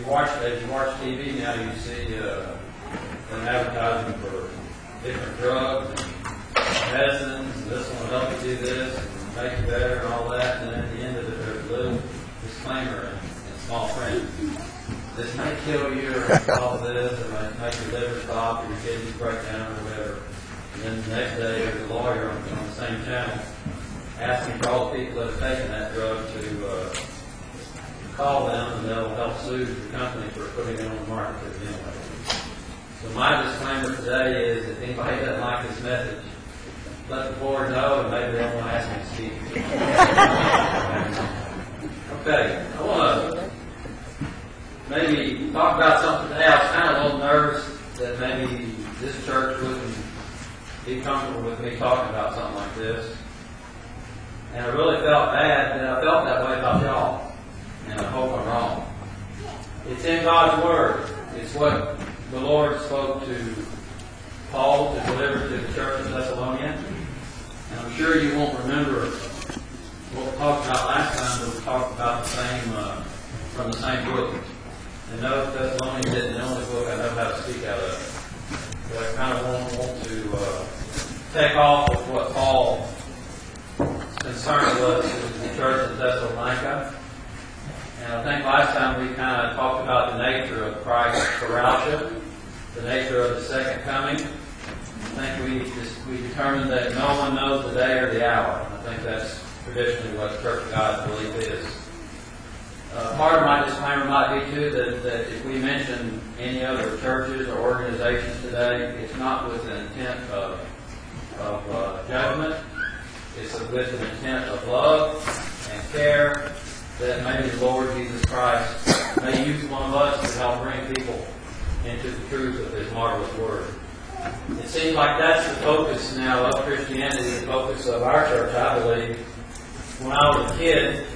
watch TV now, you see an advertisement for different drugs and medicines, and this one will help you do this and make you better and all that. And then at the end of it, there's a little disclaimer in small print. This may kill you, or all this, or might make your liver stop, or your kidneys break down, or whatever. And then the next day, there's a lawyer on the same channel asking for all the people that have taken that drug to call them, and they'll help sue the company for putting it on the market to begin with. So my disclaimer today is, if anybody doesn't like this message, let the board know, and maybe they'll want to ask me to speak. Okay, I want to maybe talk about something today. I was kind of a little nervous that maybe this church wouldn't be comfortable with me talking about something like this. And I really felt bad, and I felt that way about y'all. And I hope I'm wrong. It's in God's Word. It's what the Lord spoke to Paul to deliver to the church of Thessalonica. And I'm sure you won't remember what we talked about last time, but we talked about the same, from the same book. And no, Thessalonians isn't the only book I know how to speak out of. But I kind of want to take off with what Paul's concern was to the church of Thessalonica. And I think last time we kind of talked about the nature of Christ's parousia, the nature of the second coming. I think we determined that no one knows the day or the hour. I think that's traditionally what the Church of God's belief is. Part of my disclaimer might be too that if we mention any other churches or organizations today, it's not with an intent of judgment. It's with an intent of love and care, that maybe the Lord Jesus Christ may use one of us to help bring people into the truth of His marvelous Word. It seems like that's the focus now of Christianity, the focus of our church, I believe. When I was a kid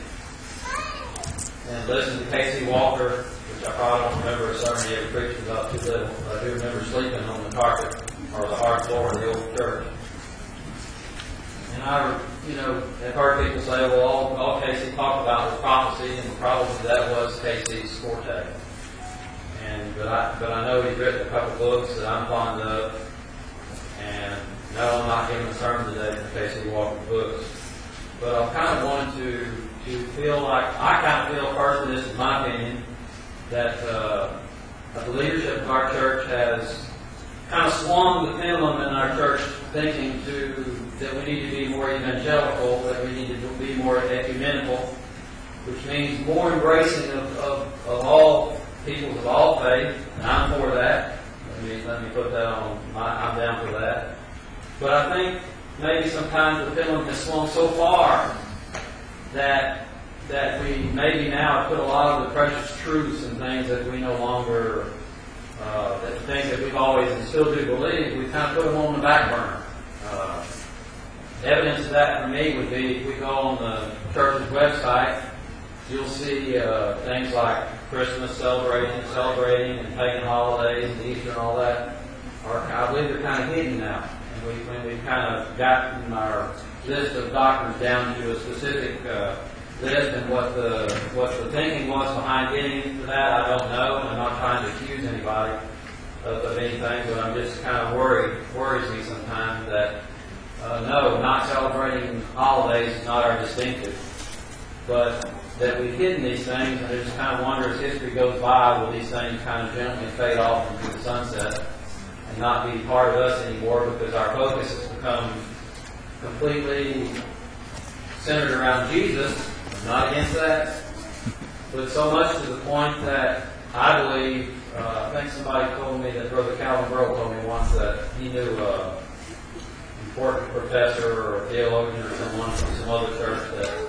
and listened to Casey Walker, which I probably don't remember a sermon he ever preached about too little, I do remember sleeping on the carpet or the hard floor of the old church. And I, have heard people say, well, all Casey talked about was prophecy, and probably that was Casey's forte. But I know he's written a couple books that I'm fond of, and no, I'm not giving a sermon today from Casey Walker's books. But I kind of wanted to feel like, I kind of feel personally, this is my opinion, that the leadership of our church has kind of swung the pendulum in our church thinking that we need to be more evangelical, that we need to be more ecumenical, which means more embracing of all peoples of all faith, and I'm for that. Let me put that on. I'm down for that. But I think maybe sometimes the pendulum has swung so far that we maybe now put a lot of the precious truths and things that we no longer, that the things that we've always and still do believe, we kind of put them on the back burner. Evidence of that for me would be if we go on the church's website, you'll see things like Christmas celebrating and pagan holidays and Easter and all that. I believe they're kind of hidden now. And when we've kind of gotten our list of doctrines down to a specific list, and what the thinking was behind getting to that, I don't know. And I'm not trying to accuse anybody of anything, but I'm just kind of worries me sometimes that no, not celebrating holidays is not our distinctive, but that we've hidden these things, and I just kind of wonder as history goes by, will these things kind of gently fade off into the sunset and not be part of us anymore, because our focus has become completely centered around Jesus. I'm not against that, but so much to the point that I believe, I think somebody told me that Brother Calvin Burrow told me once that he knew an important professor or theologian or someone from some other church that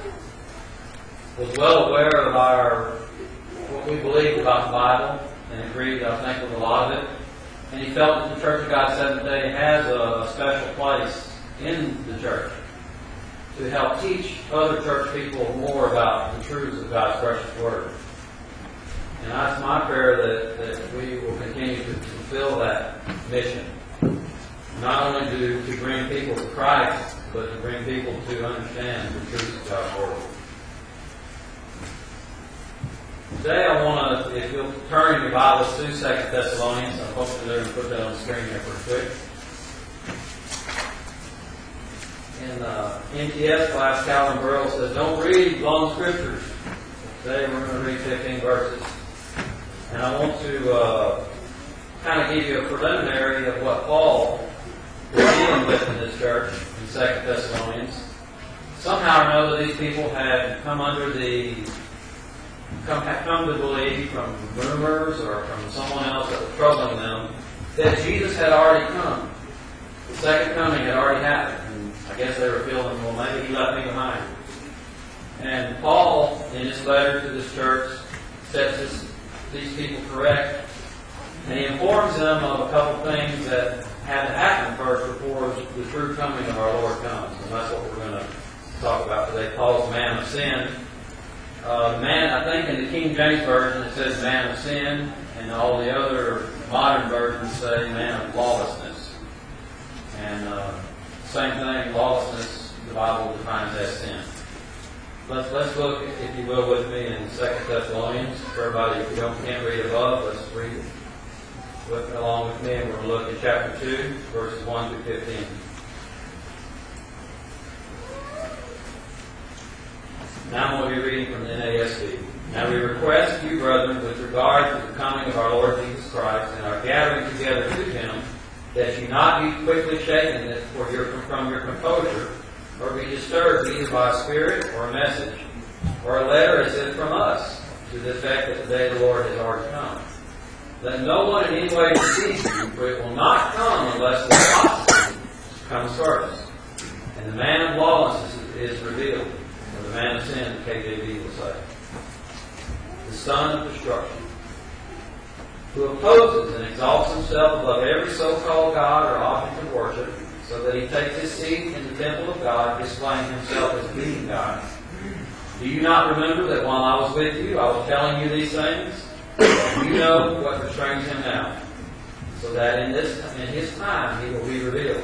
was well aware of what we believed about the Bible and agreed, I think, with a lot of it. And he felt that the Church of God Seventh Day has a special place in the church to help teach other church people more about the truths of God's precious Word. And that's my prayer that we will continue to fulfill that mission. Not only to bring people to Christ, but to bring people to understand the truths of God's Word. Today I I want to, if you'll turn your Bibles to 2 Thessalonians, I'm hoping they're going to put that on the screen there pretty quick. In MTS class, Calvin Burrell says, don't read long scriptures. Today we're going to read 15 verses. And I want to kind of give you a preliminary of what Paul is dealing with in this church in 2 Thessalonians. Somehow or another, these people had come to believe from rumors or from someone else that was troubling them that Jesus had already come. The second coming had already happened. And I guess they were feeling, well, maybe he left me behind. And Paul, in his letter to this church, sets these people correct. And he informs them of a couple things that had to happen first before the true coming of our Lord comes. And that's what we're going to talk about today. Paul's man of sin. I think in the King James Version it says man of sin, and all the other modern versions say man of lawlessness. And same thing, lawlessness, the Bible defines as sin. Let's look, if you will, with me in 2 Thessalonians. For everybody, if you can't read above, let's read it. Look along with me, and we're going to look at chapter 2, verses 1 through 15. Now I'm going to be reading from the NASB. Now we request you, brethren, with regard to the coming of our Lord Jesus Christ and our gathering together to Him, that you not be quickly shaken from your composure, or be disturbed either by a spirit or a message, or a letter as if from us, to the effect that the day of the Lord has already come. Let no one in any way deceive you, for it will not come unless the apostle comes first. And the man of lawlessness is revealed, or the man of sin, KJV will say. The son of destruction, who opposes and exalts himself above every so-called God or object of worship, so that he takes his seat in the temple of God, displaying himself as being God. Do you not remember that while I was with you, I was telling you these things? You know what restrains him now, so that in his time he will be revealed.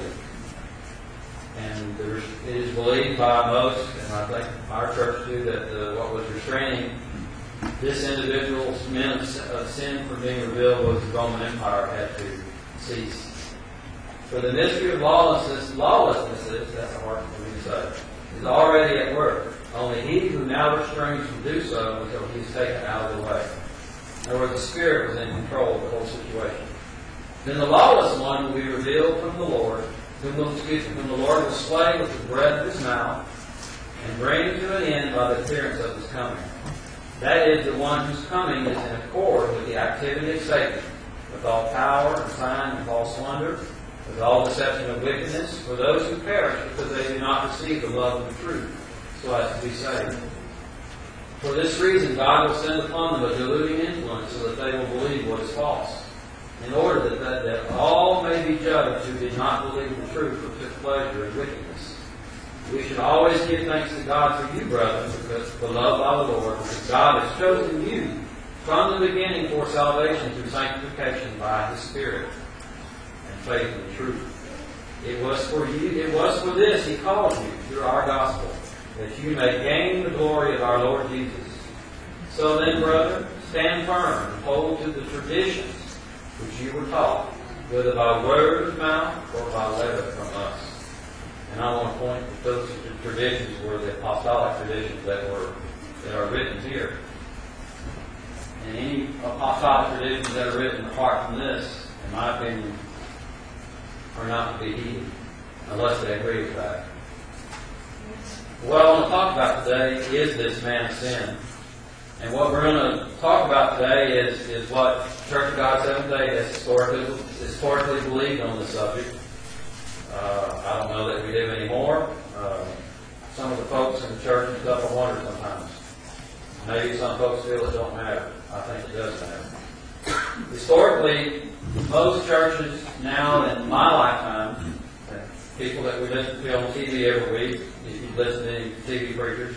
And it is believed by most, and I think our church too, that what was restraining this individual's men of sin from being revealed was the Roman Empire had to cease. For the mystery of lawlessness, that's hard for me to say, is already at work. Only he who now restrains will do so until he is taken out of the way. In other words, the Spirit was in control of the whole situation. Then the lawless one will be revealed from the Lord, whom the Lord will slay with the breath of his mouth, and bring to an end by the appearance of his coming. That is, the one whose coming is in accord with the activity of Satan, with all power and sign and false wonder, with all deception of wickedness, for those who perish because they do not receive the love of the truth, so as to be saved. For this reason, God will send upon them a deluding influence, so that they will believe what is false, in order that all may be judged who did not believe the truth, but took pleasure in wickedness. We should always give thanks to God for you, brothers, because beloved by the Lord, because God has chosen you from the beginning for salvation through sanctification by His Spirit and faith in the truth. It was for this He called you through our gospel, that you may gain the glory of our Lord Jesus. So then, brethren, stand firm and hold to the traditions which you were taught, whether by word of mouth or by letter from us. And I want to point that those traditions were the apostolic traditions that are written here. And any apostolic traditions that are written apart from this, in my opinion, are not to be heeded, unless they agree with that. What I want to talk about today is this man of sin. And what we're going to talk about today is what Church of God Seventh-day has historically believed on this subject. I don't know that we do anymore. Some of the folks in the church and stuff, I wonder sometimes. Maybe some folks feel it don't matter. I think it does matter. Historically, most churches now in my lifetime, people that we listen to on TV every week, if you listen to any TV preachers,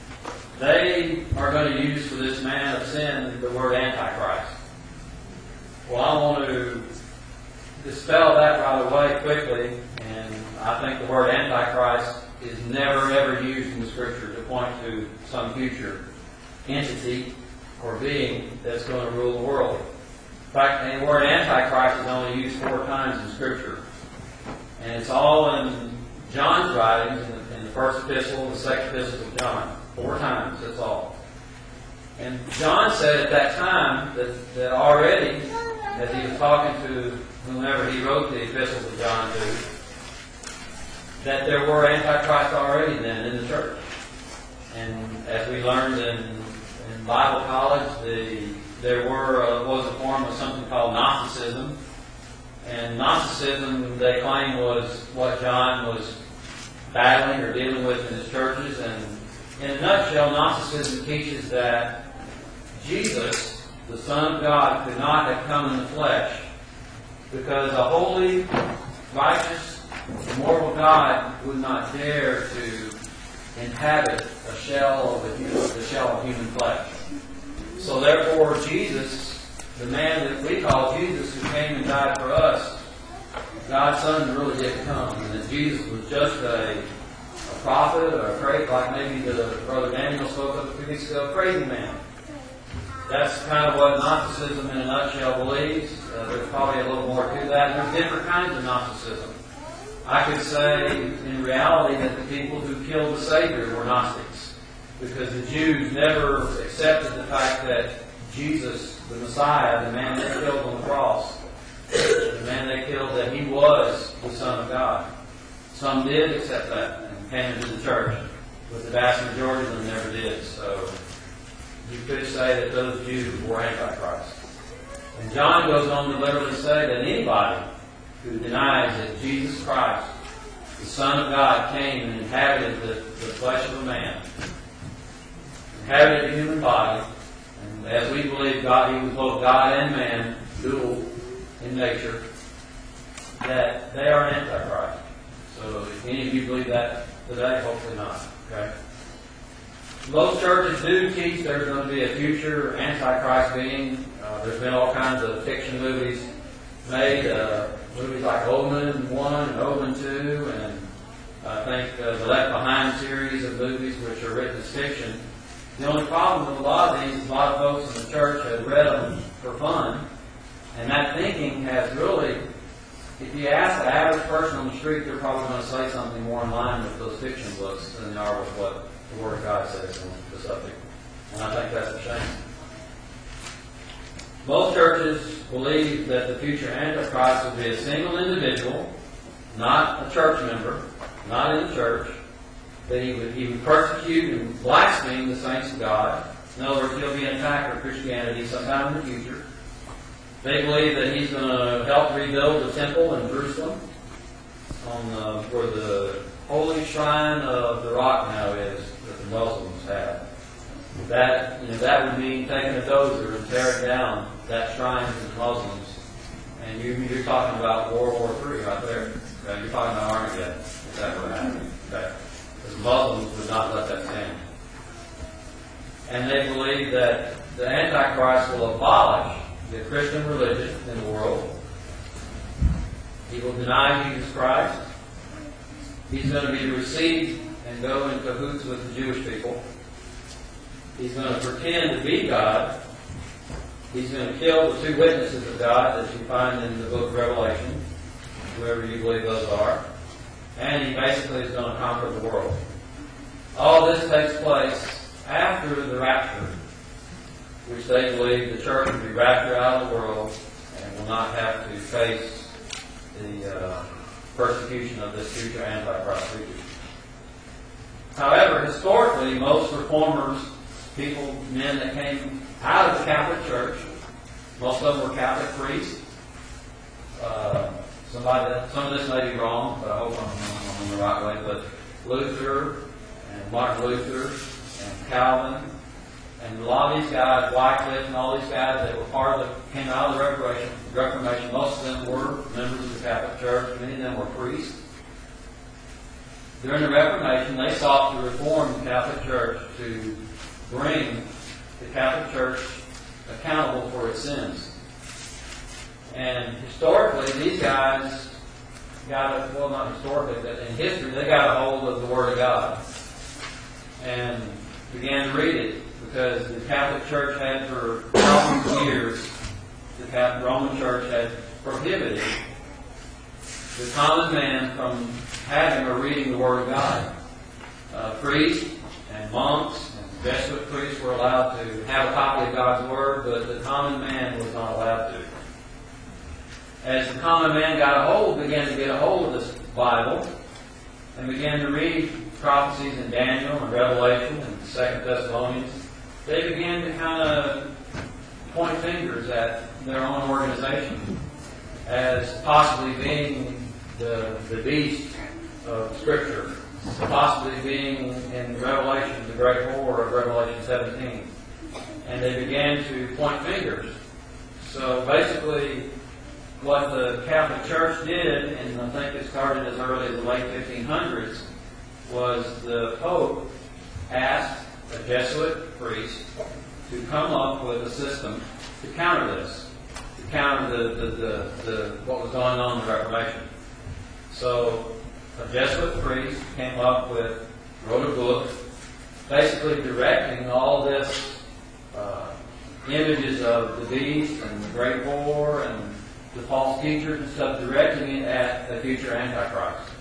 they are going to use for this man of sin the word Antichrist. Well, I want to dispel that right away quickly, and I think the word Antichrist is never ever used in the Scripture to point to some future entity or being that's going to rule the world. In fact, the word Antichrist is only used 4 times in Scripture. And it's all in John's writings, in the first epistle and the second epistle of John. 4 times, that's all. And John said at that time that already, that he was talking to whomever he wrote the epistles of John to, that there were Antichrists already then in the church. And as we learned in Bible college, there was a form of something called Gnosticism. And Gnosticism, they claim, was what John was battling or dealing with in his churches. And in a nutshell, Gnosticism teaches that Jesus, the Son of God, could not have come in the flesh because a holy, righteous, immortal God would not dare to inhabit the shell of human flesh. So therefore, Jesus, the man that we call Jesus, who came and died for us, God's Son really didn't come. And that Jesus was just a prophet or a crazy, like maybe the Brother Daniel spoke of a few weeks ago, a crazy man. That's kind of what Gnosticism in a nutshell believes. There's probably a little more to that. There's different kinds of Gnosticism. I could say in reality that the people who killed the Savior were Gnostics, because the Jews never accepted the fact that Jesus, the Messiah, the man they killed on the cross, the man they killed, that he was the Son of God. Some did accept that and came into the church, but the vast majority of them never did. So you could say that those Jews were Antichrist. And John goes on to literally say that anybody who denies that Jesus Christ, the Son of God, came and inhabited the flesh of a man, inhabited a human body, and as we believe God, he was both God and man, dual in nature, that they are Antichrist. So if any of you believe that today, hopefully not. Okay? Most churches do teach there's going to be a future Antichrist being. There's been all kinds of fiction movies made, movies like Omen 1 and Omen 2, and I think the Left Behind series of movies which are written as fiction. The only problem with a lot of these, a lot of folks in the church have read them for fun, and that thinking has really, if you ask the average person on the street, they're probably going to say something more in line with those fiction books than they are with what the Word of God says on the subject. And I think that's a shame. Most churches believe that the future Antichrist will be a single individual, not a church member, not in the church, that he would persecute and blaspheme the saints of God. In other words, he'll be an attacker of Christianity sometime in the future. They believe that he's going to help rebuild the temple in Jerusalem, where the holy shrine of the rock now is, that the Muslims have. That would mean taking a dozer and tearing down that shrine to the Muslims. And you're talking about World War III right there. Okay? You're talking about Armageddon. If that were happening. Okay? Because Muslims would not let that stand. And they believe that the Antichrist will abolish the Christian religion in the world. He will deny Jesus Christ. He's going to be received and go in cahoots with the Jewish people. He's going to pretend to be God. He's going to kill the 2 witnesses of God that you find in the book of Revelation, whoever you believe those are. And he basically is going to conquer the world. All this takes place after the rapture, which they believe the church will be raptured out of the world and will not have to face the persecution of this future Antichrist figure. However, historically, most reformers, men that came out of the Catholic Church, most of them were Catholic priests. Some of this may be wrong, but I hope I'm on the right way. But Luther and Martin Luther and Calvin and a lot of these guys, Wycliffe and all these guys that were came out of the Reformation, most of them were members of the Catholic Church. Many of them were priests. During the Reformation, they sought to reform the Catholic Church to bring the Catholic Church accountable for its sins. And historically, these guys not historically, but in history, they got a hold of the Word of God and began to read it because the Catholic Church had for thousands of years, the Roman Church had prohibited the common man from having or reading the Word of God. Priests and monks and Jesuit priests were allowed to have a copy of God's Word, but the common man was not allowed to. As the common man began to get a hold of this Bible, and began to read prophecies in Daniel and Revelation and 2 Thessalonians, they began to kind of point fingers at their own organization as possibly being the beast of Scripture, possibly being in Revelation, the great horror of Revelation 17. And they began to point fingers. So basically, what the Catholic Church did, and I think it started as early as the late 1500s, was the Pope asked a Jesuit priest to come up with a system to counter this, to counter what was going on in the Reformation. So a Jesuit priest wrote a book, basically directing all this images of the beast and the great war and the false teachers and stuff, directing it at the future Antichrist.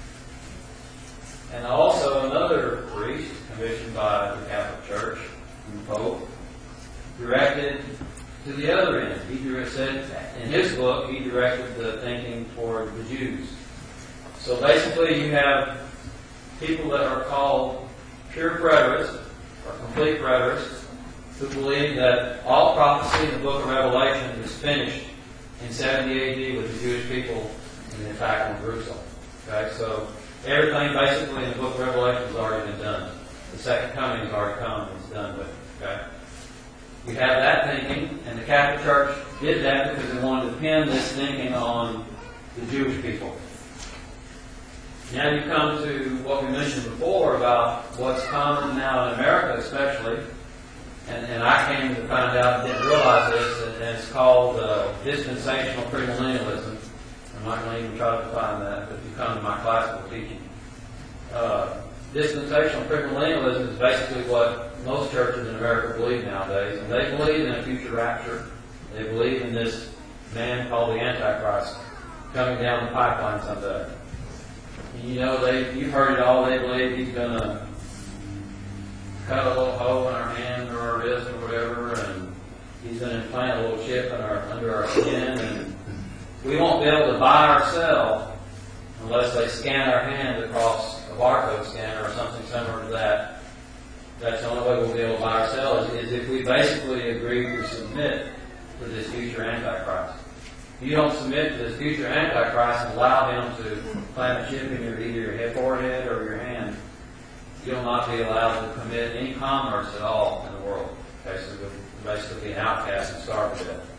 And also another priest, commissioned by the Catholic Church, the Pope, directed to the other end. He said, in his book, he directed the thinking toward the Jews. So basically you have people that are called pure preterists, or complete preterists, who believe that all prophecy in the book of Revelation is finished in 70 AD with the Jewish people in the attack on Jerusalem. Okay, so everything basically in the book of Revelation has already been done. The second coming has already come and it's done with. Okay, we have that thinking, and the Catholic Church did that because they wanted to pin this thinking on the Jewish people. Now you come to what we mentioned before about what's common now in America, especially. And I came to find out, didn't realize this, and it's called dispensational premillennialism. I'm not going to even try to define that, but if you come to my classical teaching. Dispensational premillennialism is basically what most churches in America believe nowadays, and they believe in a future rapture. They believe in this man called the Antichrist coming down the pipeline someday. And you've heard it all, they believe he's going to cut a little hole in our hand or our wrist or whatever, and he's going to implant a little chip under our skin, and we won't be able to buy or sell unless they scan our hand across a barcode scanner or something similar to that. That's the only way we'll be able to buy or sell is if we basically agree to submit to this future Antichrist. If you don't submit to this future Antichrist and allow him to plant a chip in either your forehead or your hand, you'll not be allowed to commit any commerce at all in the world. Okay, so you'll basically be an outcast and starve to death.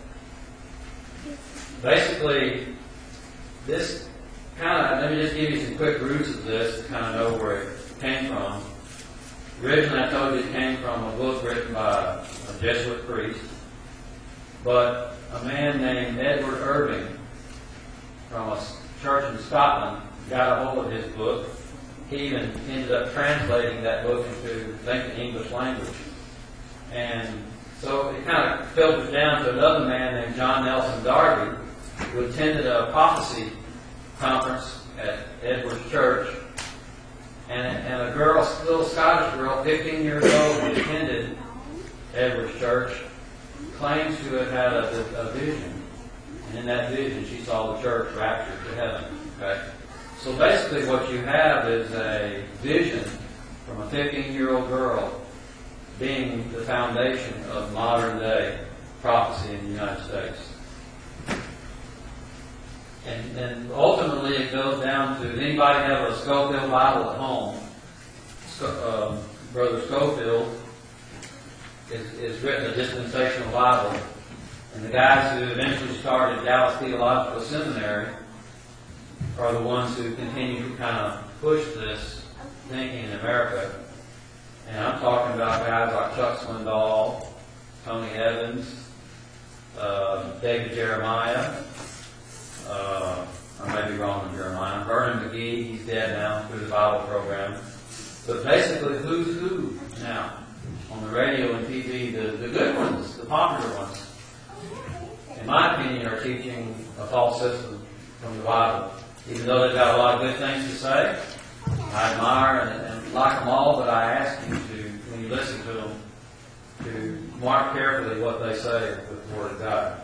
Basically, this let me just give you some quick roots of this to kind of know where it came from. Originally, I told you it came from a book written by a Jesuit priest, but a man named Edward Irving from a church in Scotland got a hold of his book. He even ended up translating that book into, I think, the English language. And so it kind of filters down to another man named John Nelson Darby, who attended a prophecy conference at Edward's church. And a girl, little Scottish girl, 15 years old, who attended Edward's church, claims to have had a vision. And in that vision, she saw the church raptured to heaven. Okay? So basically what you have is a vision from a 15-year-old girl being the foundation of modern day prophecy in the United States. And then ultimately it goes down to, does anybody have a Scofield Bible at home? Brother Scofield is written a dispensational Bible. And the guys who eventually started Dallas Theological Seminary are the ones who continue to kind of push this thinking in America. And I'm talking about guys like Chuck Swindoll, Tony Evans, David Jeremiah, I may be wrong on Jeremiah, Vernon McGee, he's dead now through the Bible program. But basically, who's who now on on the radio and TV, the good ones, the popular ones, in my opinion, are teaching a false system from the Bible. Even though they've got a lot of good things to say, I admire and like them all, but I ask you to, when you listen to them, to mark carefully what they say with the Word of God.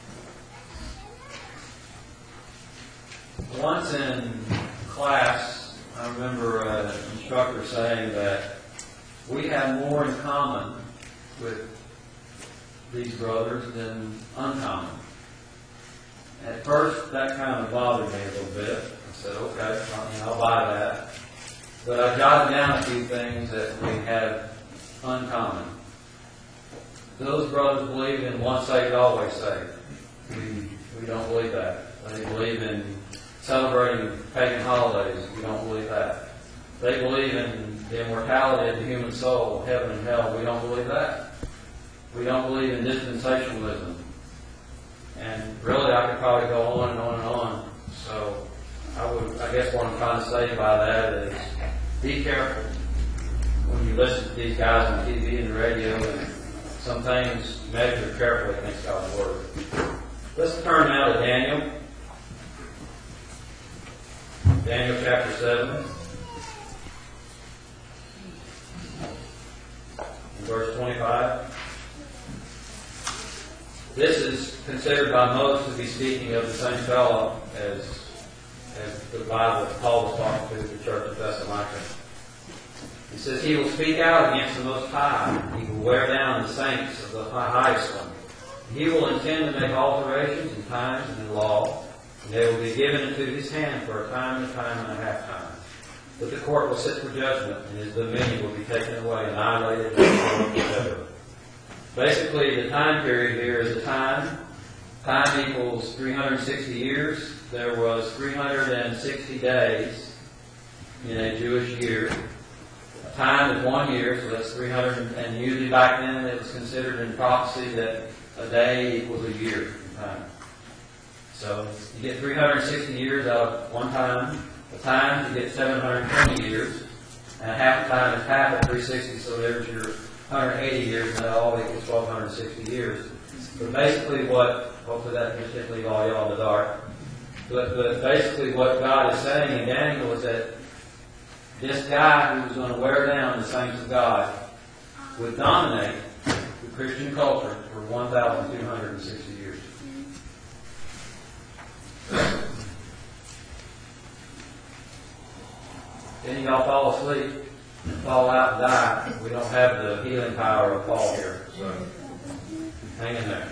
Once in class, I remember an instructor saying that we have more in common with these brothers than uncommon. At first, that kind of bothered me a little bit. I said, okay, I'll buy that. But I jotted down a few things that we have uncommon. Those brothers believe in once saved, always saved. We don't believe that. They believe in celebrating pagan holidays. We don't believe that. They believe in the immortality of the human soul, heaven and hell. We don't believe that. We don't believe in dispensationalism. And really, I could probably go on and on and on. So, I guess what I'm trying to say by that is, be careful when you listen to these guys on TV and the radio, and some things measure carefully against God's Word. Let's turn now to Daniel. Daniel chapter 7. Verse 25. This is considered by most to be speaking of the same fellow as the Bible that Paul was talking to the church of Thessalonica. He says, he will speak out against the Most High. He will wear down the saints of the highest one. He will intend to make alterations in times and in law, and they will be given into his hand for a time and a half time. But the court will sit for judgment, and his dominion will be taken away, annihilated, and forever. Basically, the time period here is a time. Time equals 360 years. There was 360 days in a Jewish year. A time is 1 year, so that's 300. And usually back then it was considered in prophecy that a day equals a year in time. So you get 360 years out of one time. A time, you get 720 years. And a half a time is half of 360, so there's your 180 years, and that all equals 1,260 years. But basically hopefully that just leave all y'all in the dark. But basically what God is saying in Daniel is that this guy who was going to wear down the saints of God would dominate the Christian culture for 1,260 years. Then y'all fall asleep and fall out and die. We don't have the healing power of Paul here. So hang in there.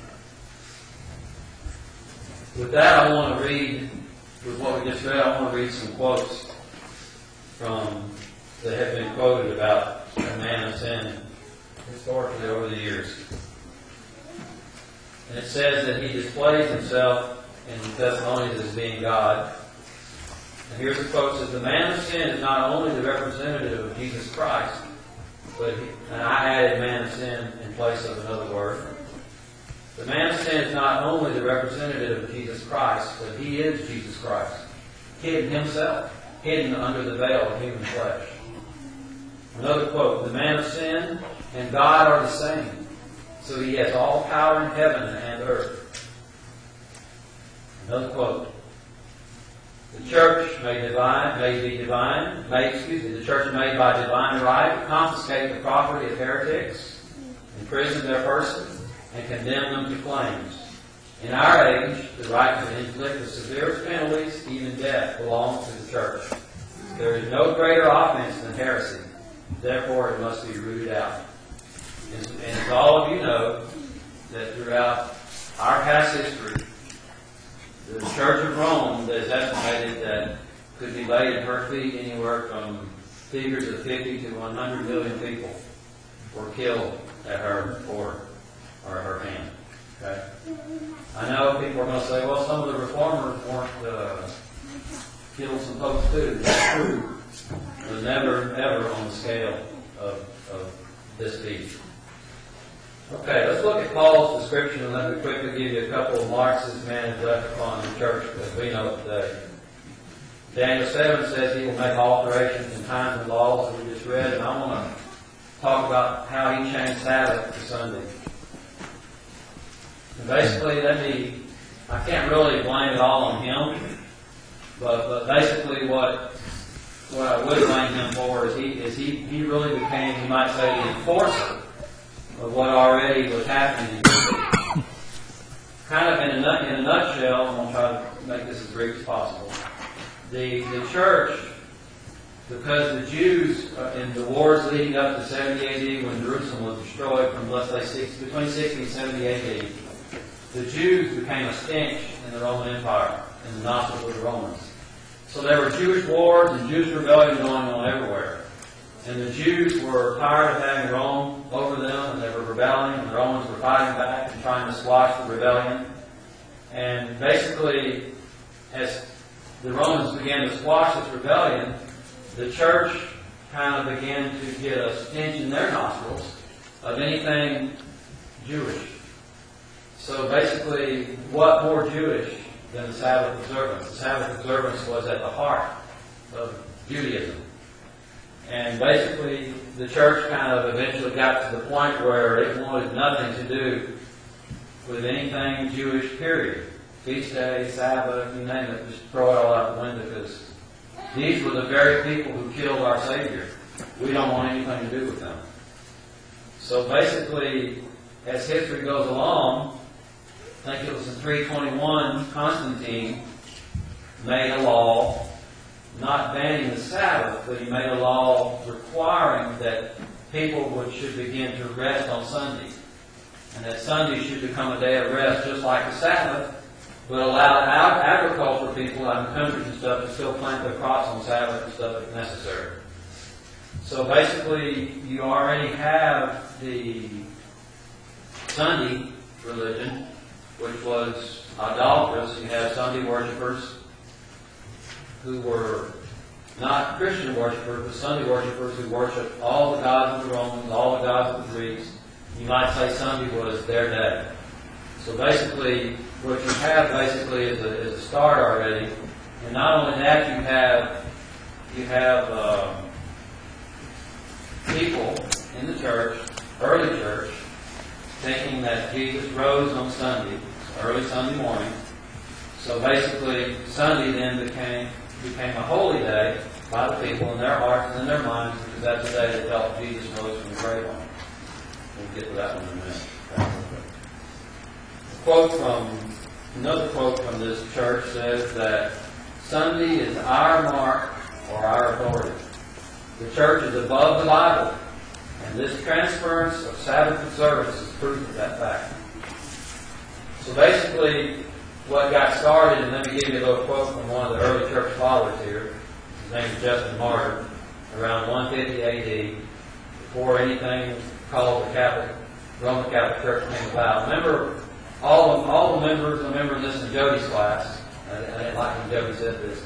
With that, I want to read, with what we just read, I want to read some quotes that have been quoted about the man of sin historically over the years. And it says that he displays himself in Thessalonians as being God. And here's the quote: says, the man of sin is not only the representative of Jesus Christ, and I added man of sin in place of another word. The man of sin is not only the representative of Jesus Christ, but he is Jesus Christ, hidden himself, hidden under the veil of human flesh. Another quote: the man of sin and God are the same, so he has all power in heaven and earth. Another quote: the church the church may by divine right confiscate the property of heretics, imprison their person, and condemn them to flames. In our age, the right to inflict the severest penalties, even death, belongs to the church. There is no greater offense than heresy. Therefore, it must be rooted out. And as all of you know, that throughout our past history, the Church of Rome is estimated that could be laid at her feet anywhere from figures of 50 to 100 million people were killed at her court or her hand. Okay? I know people are going to say, well, some of the reformers killed some folks too. That's true. It was never, ever on the scale of this beast. Okay, let's look at Paul's description and let me quickly give you a couple of marks this man has left upon the church as we know it today. Daniel 7 says he will make alterations in times and laws that we just read, and I want to talk about how he changed Sabbath to Sunday. And basically, I can't really blame it all on him, but basically what I would blame him for is he really became, you might say, the enforcer of what already was happening. Kind of in a nutshell, I'm going to try to make this as brief as possible. The church, because the Jews in the wars leading up to 70 AD, when Jerusalem was destroyed from, let's say, between 60 and 70 AD, the Jews became a stench in the Roman Empire, in the nostrils of the Romans. So there were Jewish wars and Jewish rebellion going on everywhere. And the Jews were tired of having Rome over them, and they were rebelling, and the Romans were fighting back and trying to squash the rebellion. And basically, as the Romans began to squash this rebellion, the church kind of began to get a stench in their nostrils of anything Jewish. So basically, what more Jewish than the Sabbath observance? The Sabbath observance was at the heart of Judaism. And basically, the church kind of eventually got to the point where it wanted nothing to do with anything Jewish, period. Feast day, Sabbath, you name it, just throw it all out the window, because these were the very people who killed our Savior. We don't want anything to do with them. So basically, as history goes along, I think it was in 321, Constantine made a law not banning the Sabbath, but he made a law requiring that people should begin to rest on Sunday. And that Sunday should become a day of rest just like the Sabbath, but allow agricultural people out in the countries and stuff to still plant their crops on Sabbath and stuff if necessary. So basically, you already have the Sunday religion, which was idolatrous. You have Sunday worshipers who were not Christian worshipers, but Sunday worshipers who worshiped all the gods of the Romans, all the gods of the Greeks. You might say Sunday was their day. So basically, what you have basically is a start already. And not only that, you have people in the church, early church, thinking that Jesus rose on Sunday, early Sunday morning. So basically, Sunday then became a holy day by the people in their hearts and in their minds, because that's the day they felt Jesus rose from the grave on. We'll get to that one in a minute. Another quote from this church says that Sunday is our mark or our authority. The church is above the Bible, and this transference of Sabbath observance is proof of that fact. So basically, what got started, and let me give you a little quote from one of the early church fathers here. His name is Justin Martyr, around 150 AD, before anything called the Roman Catholic Church came about. Remember, all the members, I remember this in Jody's class. I didn't like when Jody said this.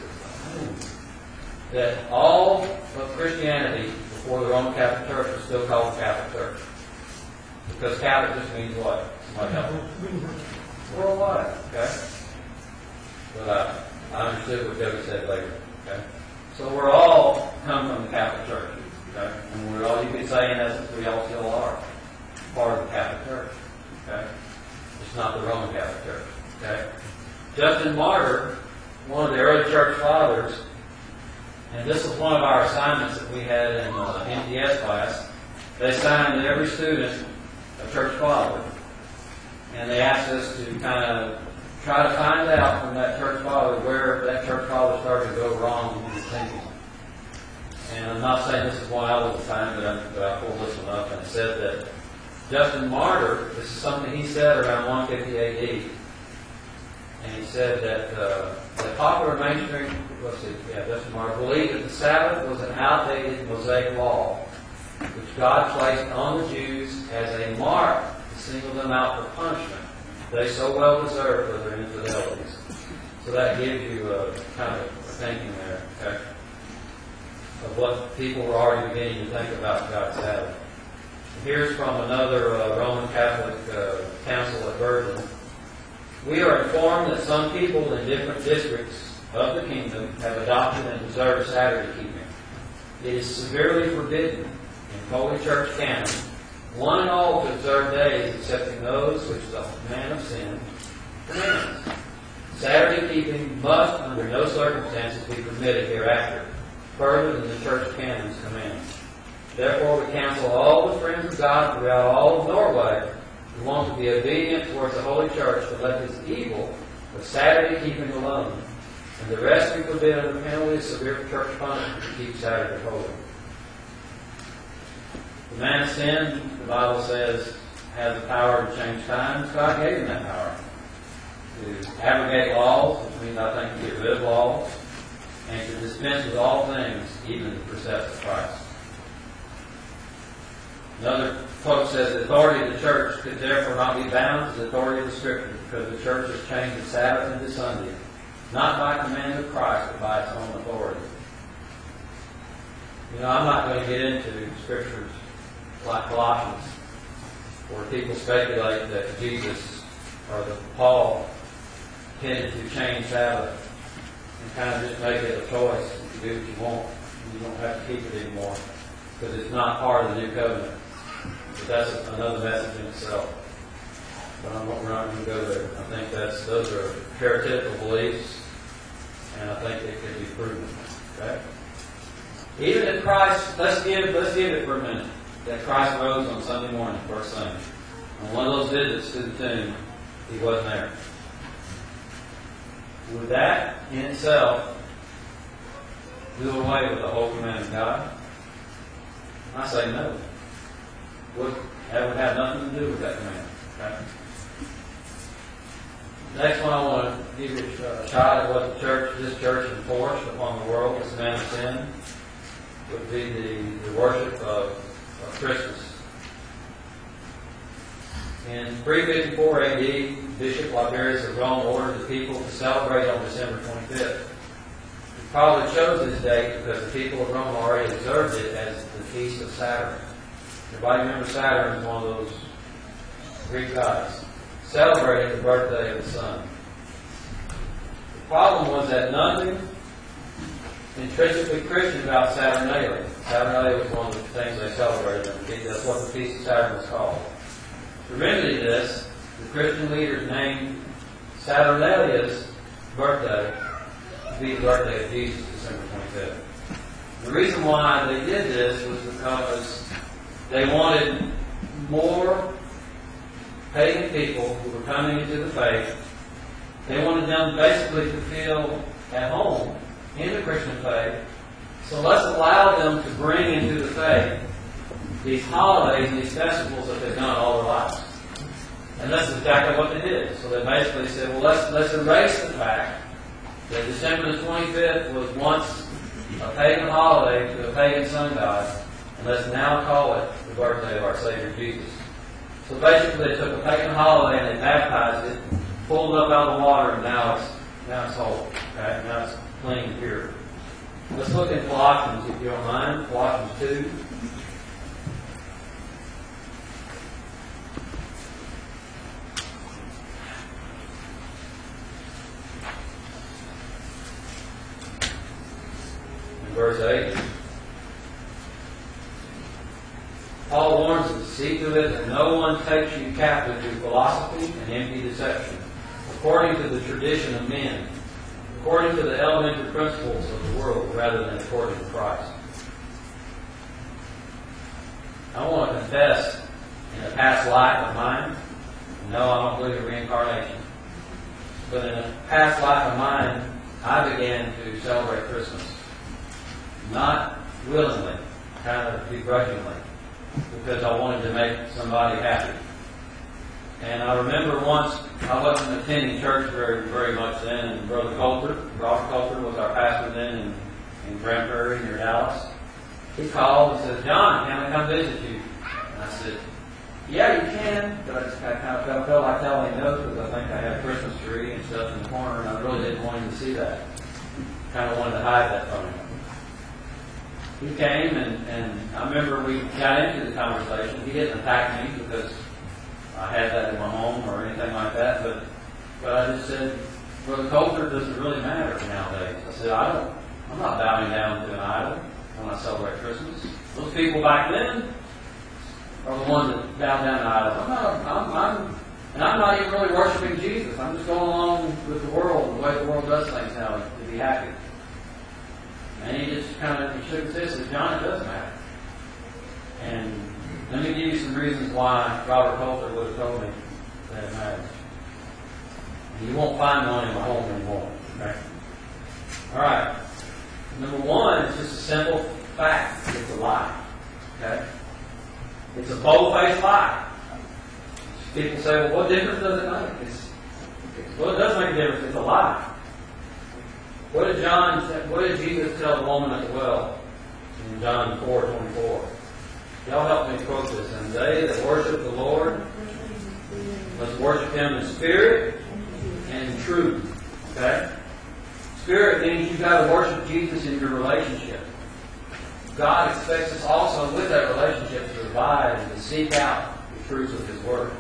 That all of Christianity before the Roman Catholic Church was still called the Catholic Church. Because Catholic just means what? Somebody help me. Worldwide, okay? But I understood what Jody said later, okay? So we're all come from the Catholic Church, okay? And we're all, you could say in essence, we all still are part of the Catholic Church, okay? It's not the Roman Catholic Church, okay? Justin Martyr, one of the early church fathers, and this was one of our assignments that we had in MTS class. They assigned every student a church father. And they asked us to kind of try to find out from that church father where that church father started to go wrong in his thinking. And I'm not saying this is why I was assigned, but I pulled this one up, and it said that Justin Martyr, this is something he said around 150 AD, and he said that the popular mainstream, Justin Martyr believed that the Sabbath was an outdated Mosaic law, which God placed on the Jews as a mark to single them out for punishment. They so well deserve for their infidelities. So that gives you a kind of a thinking there, okay, of what people were already beginning to think about God's Sabbath. Here's from another Roman Catholic council at Berlin. We are informed that some people in different districts of the kingdom have adopted and observed Saturday keeping. It is severely forbidden in Holy Church canon, one and all to observe days excepting those which the man of sin commands. Saturday keeping must under no circumstances be permitted hereafter, further than the church canons command. Therefore we counsel all the friends of God throughout all of Norway who want to be obedient towards the Holy Church to let this evil of Saturday keeping alone, and the rest we forbid under the penalty of severe church punishment to keep Saturday holy. The man of sin, the Bible says, has the power to change times. God gave him that power to abrogate laws, which means I think to get rid of laws, and to dispense with all things, even the precepts of Christ. Another quote says, the authority of the church could therefore not be bound to the authority of the Scripture, because the church has changed the Sabbath into Sunday, not by command of Christ, but by its own authority. I'm not going to get into scriptures like Colossians, where people speculate that Jesus or that Paul tended to change Sabbath and kind of just make it a choice. You do what you want. You don't have to keep it anymore because it's not part of the new covenant. But that's another message in itself. But we're not going to go there. I think those are heretical beliefs, and I think it can be proven. Okay? Even if Christ, let's give it for a minute, that Christ rose on Sunday morning, first thing. On one of those visits to the tomb, he wasn't there. Would that in itself do away with the whole command of God? I say no. That would have nothing to do with that command. Okay? Next one I want to give you a shot at what this church enforced upon the world, this man of sin, would be the worship of Christmas. In 354 AD, Bishop Liberius of Rome ordered the people to celebrate on December 25th. He probably chose this date because the people of Rome already observed it as the feast of Saturn. Everybody remember Saturn is one of those Greek gods, celebrating the birthday of the sun. The problem was that nothing intrinsically Christian about Saturnalia. Saturnalia was one of the things they celebrated. That's what the Feast of Saturn was called. To remedy this, the Christian leaders named Saturnalia's birthday to be the birthday of Jesus, December 25th. The reason why they did this was because they wanted more pagan people who were coming into the faith. They wanted them basically to feel at home in the Christian faith. So let's allow them to bring into the faith these holidays and these festivals that they've done all their lives. And that's exactly what they did. So they basically said, well, let's erase the fact that December the 25th was once a pagan holiday to a pagan sun god, and let's now call it the birthday of our Savior Jesus. So basically they took a pagan holiday and they baptized it, pulled it up out of the water, and now it's holy. Okay? Now it's clean and pure. Let's look in Colossians, if you don't mind. Colossians 2. In verse 8. Paul warns us, see to it that no one takes you captive through philosophy and empty deception, according to the tradition of men, according to the elementary principles of the world, rather than according to Christ. I want to confess in a past life of mine, no, I don't believe in reincarnation, but in a past life of mine, I began to celebrate Christmas. Not willingly, kind of begrudgingly, because I wanted to make somebody happy. And I remember once, I wasn't attending church very, very much then, and Brother Coulter, Robert Coulter was our pastor then in Grand Prairie near Dallas. He called and said, John, can I come visit you? And I said, yeah, you can, but I kind of felt like telling him no because I think I had a Christmas tree and stuff in the corner, and I really didn't want him to see that. Kind of wanted to hide that from him. He came, and I remember we got into the conversation. He didn't attack me because I had that in my home or anything like that, but I just said, Brother Coulter, does it really matter nowadays? I said, I'm not bowing down to an idol. when I celebrate Christmas. Those people back then are the ones that bow down to idols. I'm not even really worshiping Jesus. I'm just going along with the world, the way the world does things now, to be happy. And he just kind of shook his fist and said, John, it does matter. And let me give you some reasons why Robert Coulter would have told me that it matters. And you won't find one in my home anymore. Okay? All right. Number one is just a simple fact. It's a lie. Okay? It's a bold-faced lie. People say, well, what difference does it make? Well, it does make a difference. It's a lie. What did Jesus tell the woman at the well in John 4:24? Y'all help me quote this. And they that worship the Lord must worship Him in spirit and in truth. Okay? Spirit means you've got to worship Jesus in your relationship. God expects us also with that relationship to provide and to seek out the truths of His Word.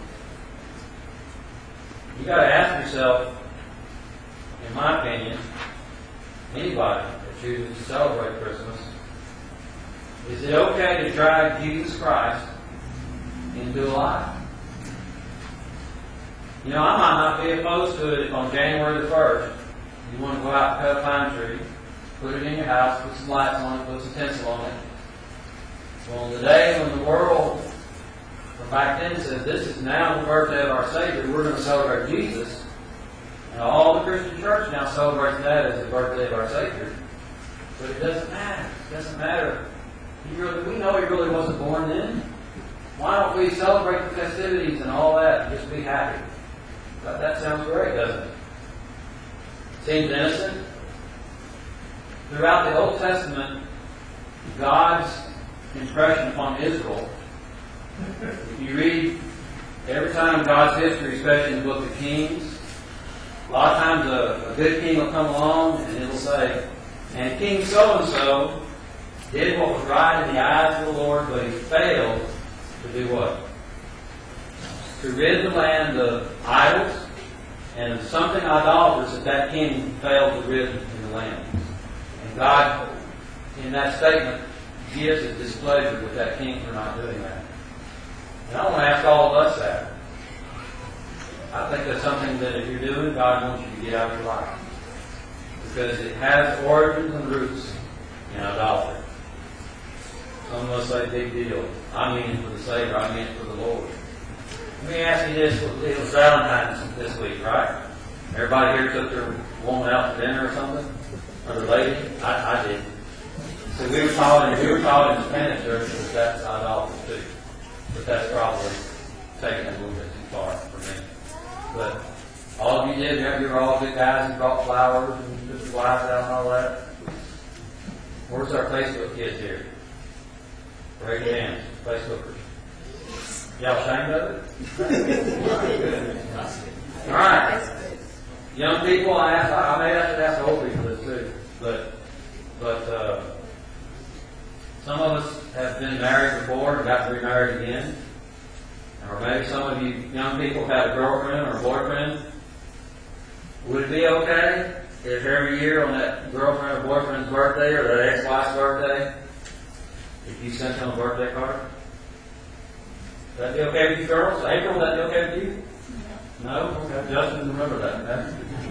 You've got to ask yourself, in my opinion, anybody that chooses to celebrate Christmas, is it okay to drag Jesus Christ into a lie? You know, I might not be opposed to it if on January the 1st you want to go out and cut a pine tree, put it in your house, put some lights on it, put some tinsel on it. Well, on the day when the world from back then said, this is now the birthday of our Savior, we're going to celebrate Jesus, and all the Christian church now celebrates that as the birthday of our Savior. But it doesn't matter. It doesn't matter. We know He really wasn't born then. Why don't we celebrate the festivities and all that and just be happy? But that sounds great, doesn't it? Seems innocent. Throughout the Old Testament, God's impression upon Israel, if you read every time God's history, especially in the book of Kings, a lot of times a good king will come along and it will say, and King so-and-so did what was right in the eyes of the Lord, but he failed to do what? To rid the land of idols and of something idolatrous that king failed to rid in the land. And God, in that statement, gives His displeasure with that king for not doing that. And I want to ask all of us that. I think that's something that if you're doing, God wants you to get out of your life. Because it has origins and roots in idolatry. Some of us say big deal. I mean it for the Savior. I mean it for the Lord. Let me ask you this. It was Valentine's this week, right? Everybody here took their woman out to dinner or something? Or their lady? I did. So we were taught in Spanish church that that's idolatry too. But that's probably taking it a little bit too far for me. But all of you did, you were all good guys and brought flowers and took your wives out and all that. Where's our Facebook kids here? Raise your hands, Facebookers. Y'all ashamed of it? Alright. Young people, I may have to ask old people this too. But some of us have been married before and got to be married again. Or maybe some of you young people have had a girlfriend or a boyfriend. Would it be okay if every year on that girlfriend or boyfriend's birthday or that ex-wife's birthday, if you sent them a birthday card? Would that be okay with you girls? April, would that be okay with you? No? Okay. Justin, remember that.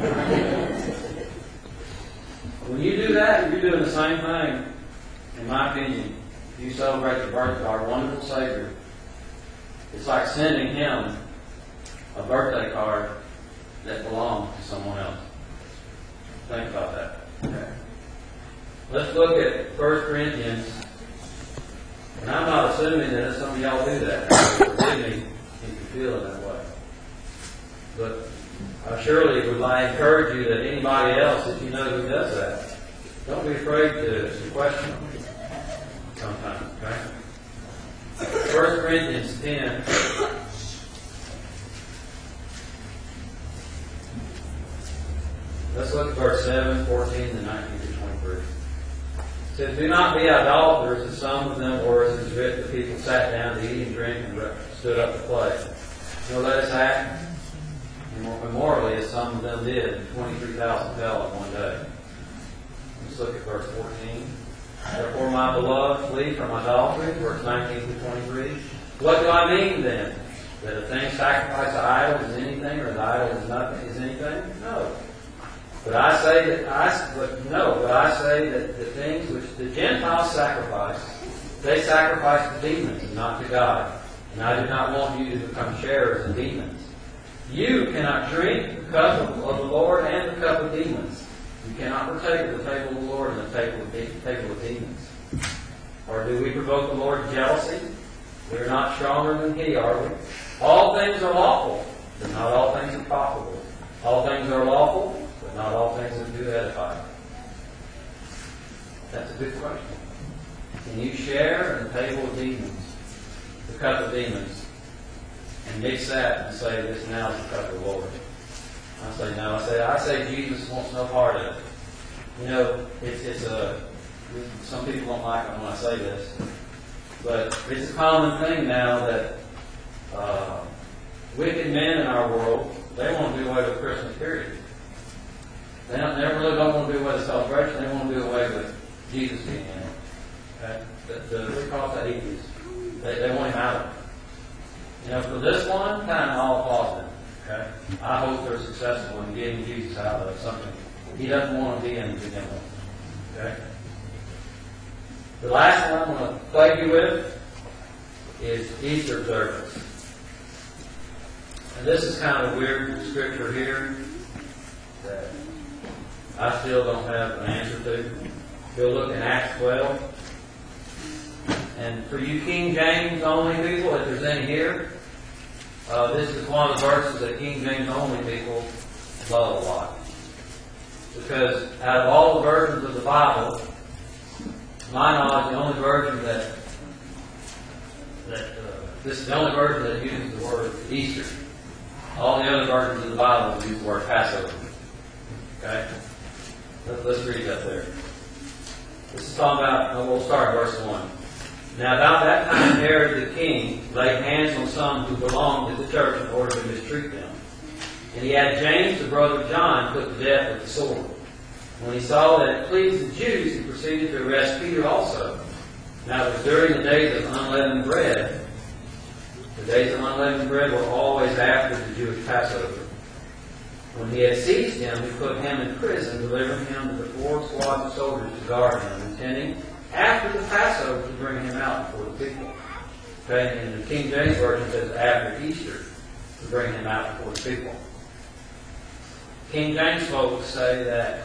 When you do that, you're doing the same thing, in my opinion. If you celebrate the birth of our wonderful Savior, it's like sending Him a birthday card that belongs to someone else. Think about that. Okay. Let's look at 1 Corinthians. And I'm not assuming that some of y'all do that. Forgive me if you feel it that way. But I surely would encourage you that anybody else that you know who does that, don't be afraid to question them sometimes. Okay? 1 Corinthians 10. Let's look at verse 7, 14, and 19 to 23. It says, do not be idolaters, as some of them were, as is written, the people sat down to eat and drink and stood up to play. Nor let us act immorally, as some of them did, and 23,000 fell in one day. Let's look at verse 14. Therefore, my beloved, flee from idolatry, verse 19 to 23. What do I mean then? That a thing sacrificed to idols is anything, or an idol is nothing, is anything? No. But I say that the things which the Gentiles sacrifice, they sacrifice to demons and not to God. And I do not want you to become sharers in demons. You cannot drink the cup of the Lord and the cup of demons. You cannot partake of the table of the Lord and the table of demons. Or do we provoke the Lord to jealousy? We are not stronger than He, are we? All things are lawful, but not all things are profitable. All things are lawful, but not all things are do edify. That's a good question. Can you share in the table of demons, the cup of demons, and mix that and say, this now is the cup of the Lord? I say no. I say Jesus wants no part of it. You know, some people don't like it when I say this, but it's a common thing now that wicked men in our world, they want to do away with Christmas, period. They really don't want to do away with celebration. They want to do away with Jesus being in it. Okay? We call that atheists. They want Him out of it. You know, for this one, kind of all applause them. Okay? I hope they're successful in getting Jesus out of something He doesn't want to be in to begin with. Okay? The last one I'm going to plague you with is Easter observance. And this is kind of a weird scripture here that I still don't have an answer to. You'll look in Acts 12. And for you King James only people, if there's any here, this is one of the verses that King James only people love a lot. Because out of all the versions of the Bible, to my knowledge, the only version this is the only version that uses the word Easter. All the other versions of the Bible use the word Passover. Okay? Let's read that there. This is talking about, we'll start in verse 1. Now about that time Herod the king laid hands on some who belonged to the church in order to mistreat them. And he had James, the brother of John, put to death with the sword. When he saw that it pleased the Jews, he proceeded to arrest Peter also. Now it was during the days of unleavened bread. The days of unleavened bread were always after the Jewish Passover. When he had seized him, he put him in prison, delivering him to the 4 squads of soldiers to guard him, intending after the Passover to bring him out before the people. Okay, and the King James Version says after Easter to bring him out before the people. King James folks say that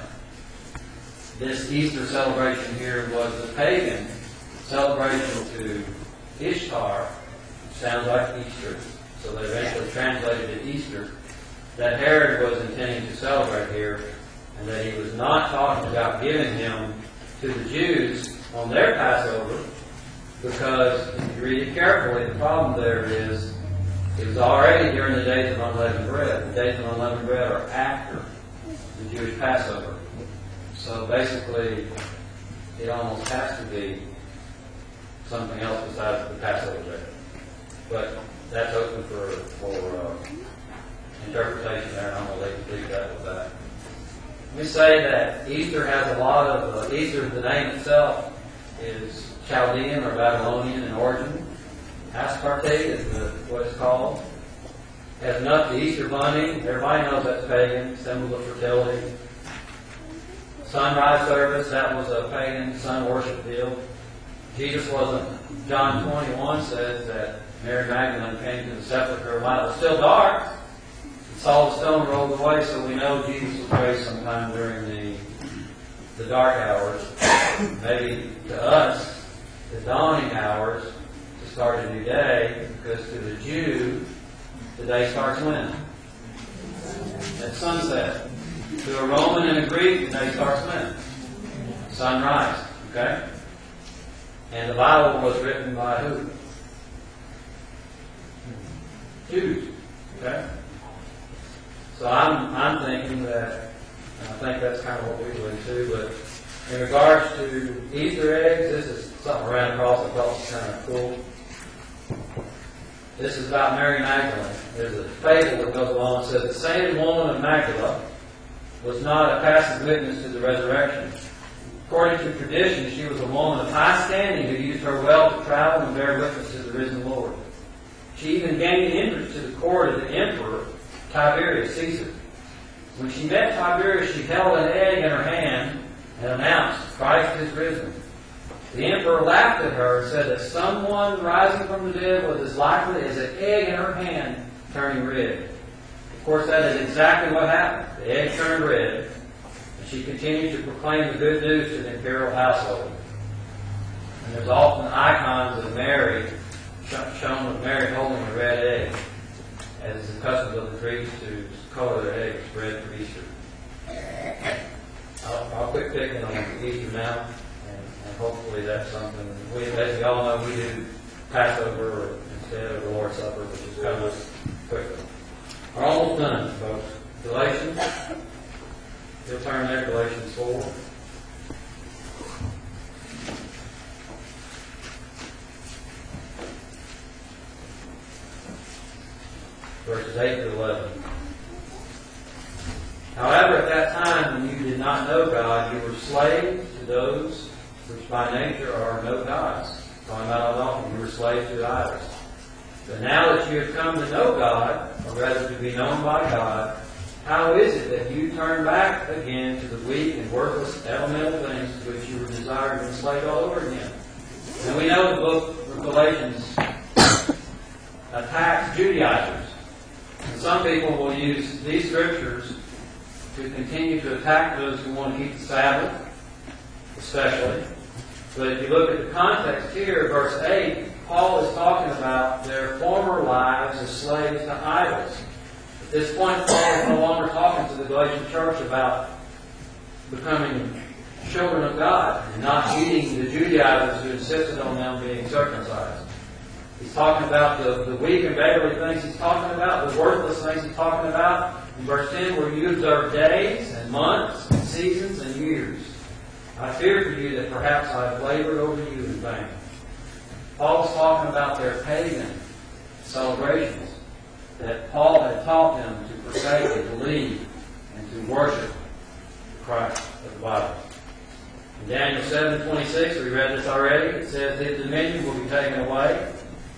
this Easter celebration here was the pagan celebration to Ishtar. Sounds like Easter, so they eventually translated it Easter. That Herod was intending to celebrate here, and that he was not talking about giving him to the Jews on their Passover, because if you read it carefully, the problem there is it was already during the days of unleavened bread. The days of unleavened bread are after the Jewish Passover. So basically, it almost has to be something else besides the Passover day. But that's open for interpretation there, and I'm going to leave that with that. Let me say that Easter has a lot of, Easter, the name itself, is Chaldean or Babylonian in origin. Astarte is what it's called. It has enough, the Easter bunny, everybody knows that's pagan, symbol of fertility. Sunrise service, that was a pagan sun worship deal. Jesus wasn't, John 21 says that Mary Magdalene came to the sepulchre while it was still dark. Saw the stone rolled away, so we know Jesus was raised sometime during the dark hours. Maybe to us, the dawning hours to start a new day, because to the Jew, the day starts when? At sunset. To a Roman and a Greek, the day starts when? Sunrise. Okay? And the Bible was written by who? Jews. Okay? So I'm thinking that, and I think that's kind of what we believe too, but in regards to Easter eggs, this is something I ran across I thought was kind of cool. This is about Mary Magdalene. There's a fable that goes along and says, the sainted woman of Magdala was not a passive witness to the resurrection, According to tradition, she was a woman of high standing who used her wealth to travel and bear witness to the risen Lord. She even gained entrance to the court of the emperor, Tiberius Caesar. When she met Tiberius, she held an egg in her hand and announced, "Christ is risen." The emperor laughed at her and said that someone rising from the dead was as likely as an egg in her hand turning red. Of course, that is exactly what happened. The egg turned red, and she continued to proclaim the good news to the imperial household. And there's often icons of Mary, shown with Mary holding a red egg, as is the custom of the Greeks to color their eggs red for Easter. I'll quit picking on Easter now, and hopefully that's something. As you all know, we do Passover instead of the Lord's Supper, which is coming quickly. We're almost done, folks. Galatians. You'll turn there, Galatians 4. Verses 8 to 11. However, at that time when you did not know God, you were slaves to those which by nature are no gods. Talking about idolatry, you were slaves to idols. But now that you have come to know God, or rather to be known by God, how is it that you turn back again to the weak and worthless elemental things to which you were desired to enslave all over again? And we know the book of Galatians attacks Judaizers. And some people will use these scriptures to continue to attack those who want to keep the Sabbath, especially. But if you look at the context here, verse 8, Paul is talking about their former lives as slaves to idols. At this point, Paul is no longer talking to the Galatian church about becoming children of God and not eating the Judaizers who insisted on them being circumcised. He's talking about the weak and beggarly things he's talking about, the worthless things he's talking about. In verse 10, where you observe days and months and seasons and years. I fear for you that perhaps I have labored over you in vain. Paul's talking about their pagan celebrations that Paul had taught them to forsake and believe and to worship Christ of the Bible. In Daniel 7:26, we read this already, it says his dominion will be taken away.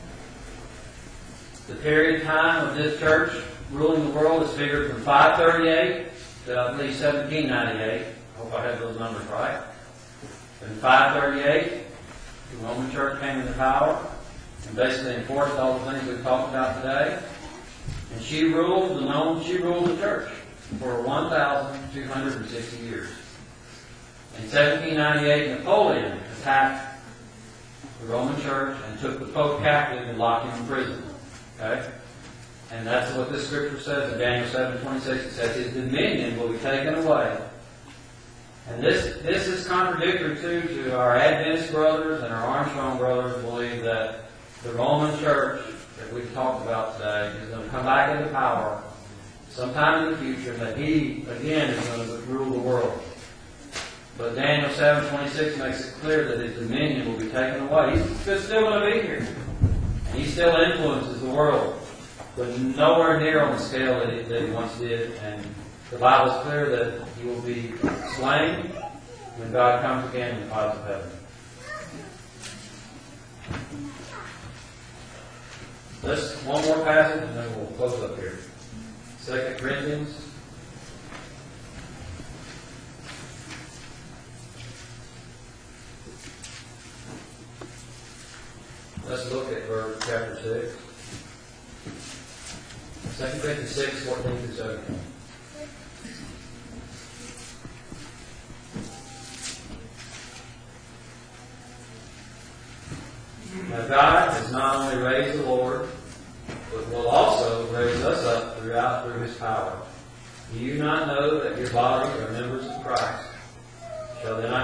The period time of this church ruling the world is figured from 538 to I believe 1798. I hope I have those numbers right. In 538, the Roman Church came into power and basically enforced all the things we've talked about today. And she ruled the church for 1,260 years. In 1798, Napoleon attacked the Roman Church and took the Pope captive and locked him in prison. Okay? And that's what this scripture says in Daniel 7:26. It says his dominion will be taken away. And this is contradictory too to our Adventist brothers and our Armstrong brothers who believe that the Roman Church that we've talked about today is going to come back into power sometime in the future, and that he again is going to rule the world. But Daniel 7:26 makes it clear that his dominion will be taken away. He's still going to be here. And he still influences the world, but nowhere near on the scale that he once did. And the Bible is clear that he will be slain when God comes again in the clouds of heaven. Let's one more passage and then we'll close up here. 2 Corinthians. Let's look at chapter 6. 2 Corinthians 6, 14 through 17. Now God has not only raised the Lord, but will also raise us up through His power. Do you not know that your bodies are members of Christ? Shall then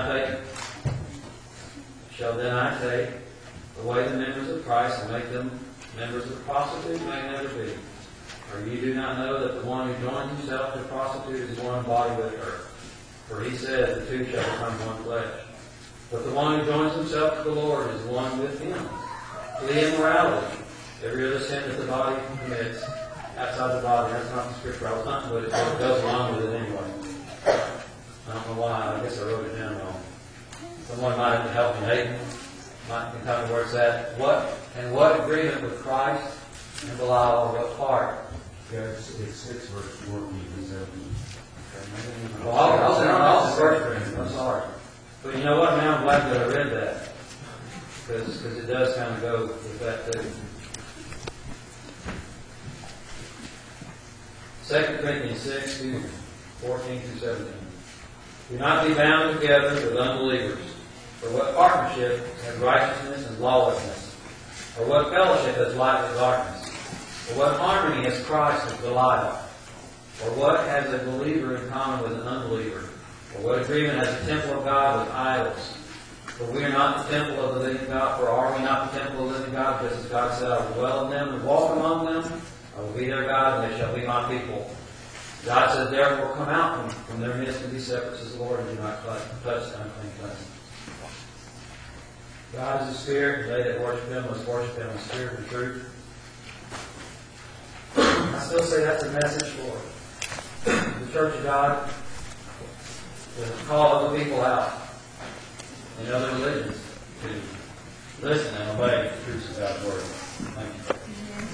I take away the members of Christ and make them members of prostitutes? May never be. Or you do not know that the one who joins himself to a prostitute is one body with her. For he said, the two shall become one flesh. But the one who joins himself to the Lord is one with him. Flee immorality. Every other sin that the body commits outside the body. That's not the scripture I was hunting, but it goes along with it anyway. I don't know why. I guess I wrote it down wrong. Someone might have to help me. Hayden might can tell me where it's at. What agreement with Christ and Belial, or what part? Yeah, it's 6 verse 14 and 17. Well, I'll the first reading. I'm sorry. But you know what? Now I'm glad that I read that. Because it does kind of go with that too. 2 Corinthians 6, 14 through 17. Do not be bound together with unbelievers. For what partnership has righteousness and lawlessness? Or what fellowship has light with darkness? Or what harmony has Christ with Belial? Or what has a believer in common with an unbeliever? Or what agreement has the temple of God with idols? For we are not the temple of the living God, for are we not the temple of the living God, just as God said, I will dwell in them and walk among them, I will be their God, and they shall be my people. God said, therefore come out from their midst and be separate, says the Lord, and do not touch the unclean thing. God is a spirit, and they that worship Him must worship Him in spirit and truth. I still say that's a message for the Church of God, to call other people out in other religions to listen and obey the truths of God's Word. Thank you.